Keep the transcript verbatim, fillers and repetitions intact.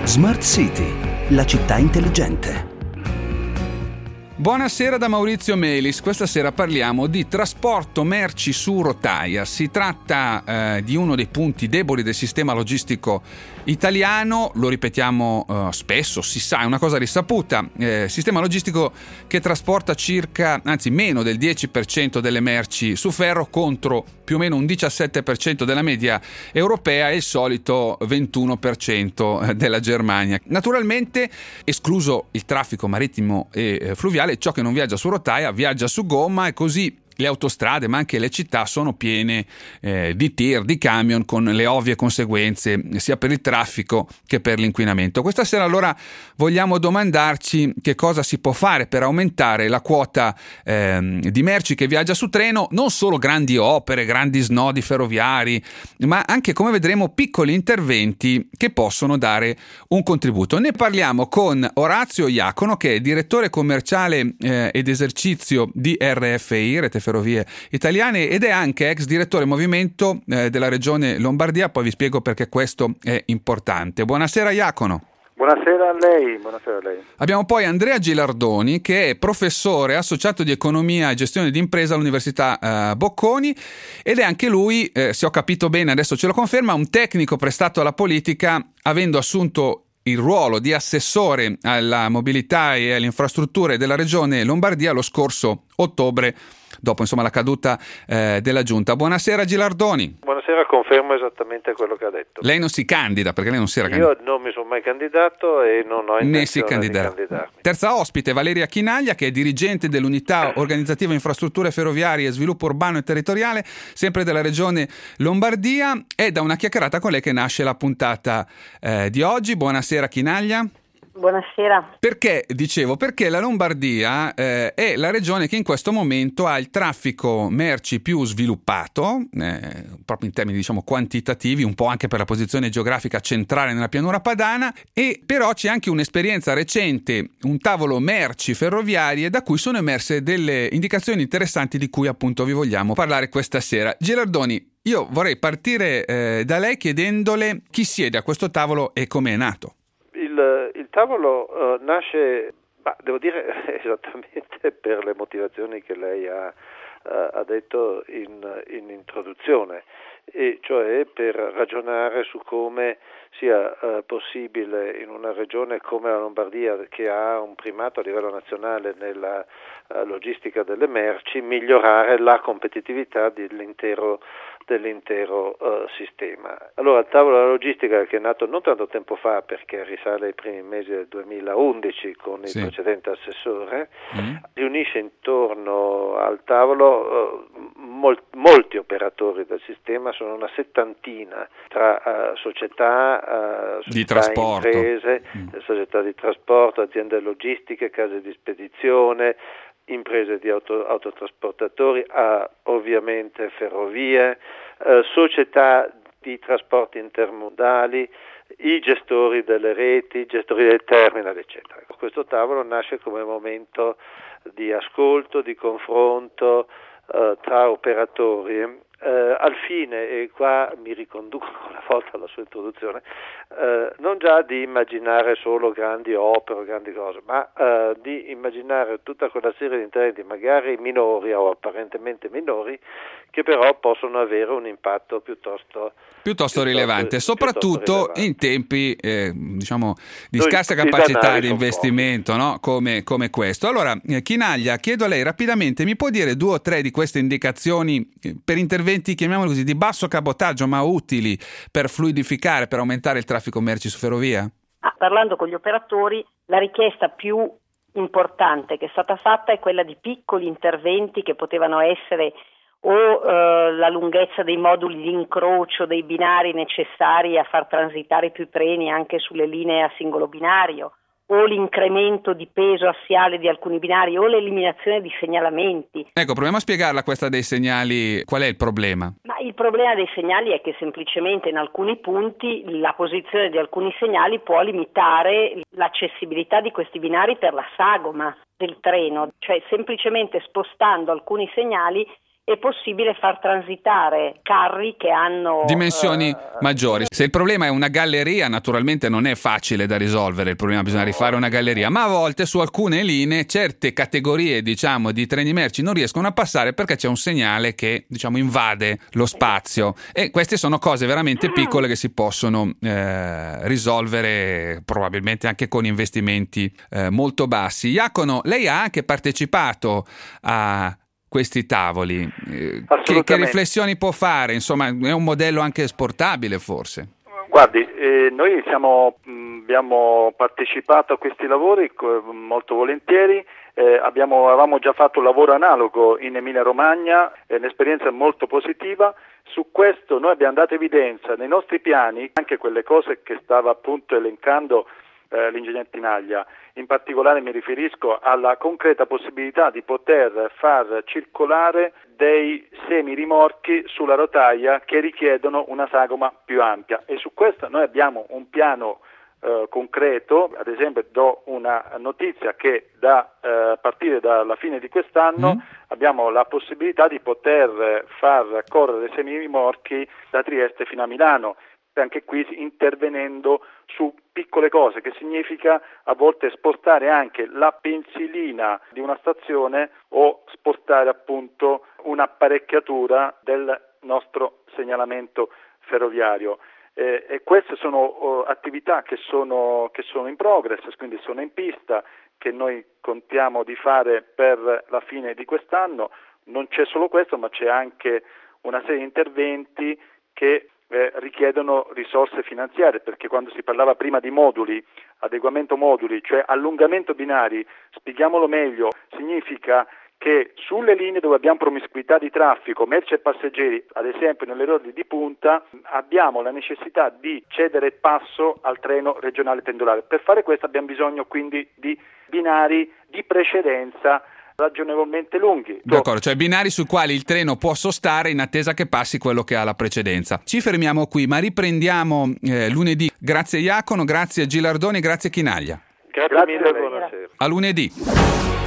Smart City, la città intelligente. Buonasera da Maurizio Melis. Questa sera parliamo di trasporto merci su rotaia. Si tratta eh, di uno dei punti deboli del sistema logistico italiano, lo ripetiamo eh, spesso, si sa, è una cosa risaputa. Eh, sistema logistico che trasporta circa, anzi meno del dieci per cento delle merci su ferro contro più o meno un diciassette per cento della media europea e il solito ventuno per cento della Germania. Naturalmente, escluso il traffico marittimo e eh, fluviale, ciò che non viaggia su rotaia viaggia su gomma e così le autostrade ma anche le città sono piene eh, di tir, di camion, con le ovvie conseguenze sia per il traffico che per l'inquinamento. Questa sera allora vogliamo domandarci che cosa si può fare per aumentare la quota eh, di merci che viaggia su treno, non solo grandi opere, grandi snodi ferroviari, ma anche, come vedremo, piccoli interventi che possono dare un contributo. Ne parliamo con Orazio Iacono, che è direttore commerciale eh, ed esercizio di R F I, Rete Ferrovie Italiane, ed è anche ex direttore movimento eh, della regione Lombardia. Poi vi spiego perché questo è importante. Buonasera Iacono. Buonasera a lei, buonasera a lei. Abbiamo poi Andrea Gilardoni, che è professore associato di economia e gestione di impresa all'Università eh, Bocconi, ed è anche lui, eh, se ho capito bene, adesso ce lo conferma, un tecnico prestato alla politica, avendo assunto il ruolo di assessore alla mobilità e alle infrastrutture della regione Lombardia lo scorso ottobre, dopo insomma la caduta eh, della giunta. Buonasera Gilardoni. Buonasera, confermo esattamente quello che ha detto. Lei non si candida perché lei non si era candidato. Io non mi sono mai candidato e non ho Né si intenzione di candiderà. candidarmi. Terza ospite Valeria Chinaglia, che è dirigente dell'unità organizzativa infrastrutture ferroviarie e sviluppo urbano e territoriale, sempre della regione Lombardia. È da una chiacchierata con lei che nasce la puntata eh, di oggi. Buonasera Chinaglia. Buonasera. Perché, dicevo, perché la Lombardia eh, è la regione che in questo momento ha il traffico merci più sviluppato, eh, proprio in termini diciamo quantitativi, un po' anche per la posizione geografica centrale nella pianura padana, e però c'è anche un'esperienza recente, un tavolo merci ferroviarie da cui sono emerse delle indicazioni interessanti di cui appunto vi vogliamo parlare questa sera. Gilardoni, io vorrei partire eh, da lei chiedendole chi siede a questo tavolo e come è nato. Il, il tavolo uh, nasce, bah, devo dire, esattamente per le motivazioni che lei ha, uh, ha detto in, in introduzione, e cioè per ragionare su come sia uh, possibile in una regione come la Lombardia, che ha un primato a livello nazionale nella uh, logistica delle merci, migliorare la competitività dell'intero dell'intero uh, sistema. Allora, il tavolo della logistica, che è nato non tanto tempo fa, perché risale ai primi mesi del duemilaundici con il sì. precedente assessore, mm. riunisce intorno al tavolo uh, mol- molti operatori del sistema, sono una settantina tra uh, società, uh, società di trasporto, imprese, mm. società di trasporto, aziende logistiche, case di spedizione, imprese di auto, autotrasportatori, a, ovviamente ferrovie, eh, società di trasporti intermodali, i gestori delle reti, i gestori del terminal, eccetera. Questo tavolo nasce come momento di ascolto, di confronto eh, tra operatori, eh, al fine, e qua mi riconduco una volta alla sua introduzione, eh, non già di immaginare solo grandi opere, grandi cose, ma eh, di immaginare tutta quella serie di interventi, magari minori o apparentemente minori, che però possono avere un impatto piuttosto piuttosto, piuttosto rilevante, soprattutto piuttosto rilevante. In tempi eh, diciamo di Noi, scarsa capacità di investimento, no? come, come questo. Allora, eh, Chinaglia, chiedo a lei rapidamente, mi può dire due o tre di queste indicazioni per interventi, chiamiamoli così, di basso cabotaggio, ma utili per fluidificare, per aumentare il traffico merci su ferrovia? Ah, parlando con gli operatori, la richiesta più importante che è stata fatta è quella di piccoli interventi che potevano essere o eh, la lunghezza dei moduli di incrocio dei binari necessari a far transitare più treni anche sulle linee a singolo binario, o l'incremento di peso assiale di alcuni binari, o l'eliminazione di segnalamenti. Ecco, proviamo a spiegarla questa dei segnali. Qual è il problema? Ma il problema dei segnali è che semplicemente in alcuni punti la posizione di alcuni segnali può limitare l'accessibilità di questi binari per la sagoma del treno, cioè semplicemente spostando alcuni segnali è possibile far transitare carri che hanno dimensioni eh, maggiori. Se il problema è una galleria, naturalmente non è facile da risolvere il problema, bisogna rifare una galleria, ma a volte su alcune linee certe categorie, diciamo, di treni merci non riescono a passare perché c'è un segnale che, diciamo, invade lo spazio, e queste sono cose veramente piccole che si possono eh, risolvere probabilmente anche con investimenti eh, molto bassi. Iacono, lei ha anche partecipato a questi tavoli, eh, che, che riflessioni può fare? Insomma, è un modello anche esportabile forse? Guardi, eh, noi siamo, mh, abbiamo partecipato a questi lavori co- molto volentieri, eh, abbiamo, avevamo già fatto un lavoro analogo in Emilia-Romagna, è un'esperienza molto positiva. Su questo noi abbiamo dato evidenza nei nostri piani, anche quelle cose che stava appunto elencando eh, l'ingegner Tinaglia. In particolare mi riferisco alla concreta possibilità di poter far circolare dei semirimorchi sulla rotaia che richiedono una sagoma più ampia, e su questo noi abbiamo un piano eh, concreto. Ad esempio do una notizia che da eh, partire dalla fine di quest'anno mm. abbiamo la possibilità di poter far correre semirimorchi da Trieste fino a Milano, anche qui intervenendo su piccole cose, che significa a volte spostare anche la pensilina di una stazione o spostare appunto un'apparecchiatura del nostro segnalamento ferroviario. Eh, e queste sono oh, attività che sono, che sono in progress, quindi sono in pista, che noi contiamo di fare per la fine di quest'anno. Non c'è solo questo, ma c'è anche una serie di interventi che Eh, richiedono risorse finanziarie, perché quando si parlava prima di moduli, adeguamento moduli, cioè allungamento binari, spieghiamolo meglio, significa che sulle linee dove abbiamo promiscuità di traffico, merci e passeggeri, ad esempio nelle ore di punta, abbiamo la necessità di cedere passo al treno regionale pendolare. Per fare questo abbiamo bisogno quindi di binari di precedenza ragionevolmente lunghi. D'accordo, cioè binari sui quali il treno può sostare in attesa che passi quello che ha la precedenza. Ci fermiamo qui, ma riprendiamo eh, lunedì. Grazie Iacono, grazie Gilardoni, grazie Chinaglia. Grazie, grazie mille, buonasera. A lunedì.